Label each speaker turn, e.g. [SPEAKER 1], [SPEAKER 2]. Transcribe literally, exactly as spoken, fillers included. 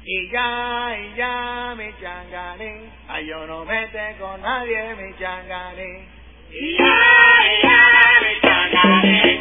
[SPEAKER 1] Y ya, y ya, mi changarín, ay, yo no mete con nadie, mi changarín.
[SPEAKER 2] Y ya, y ya, mi changarín.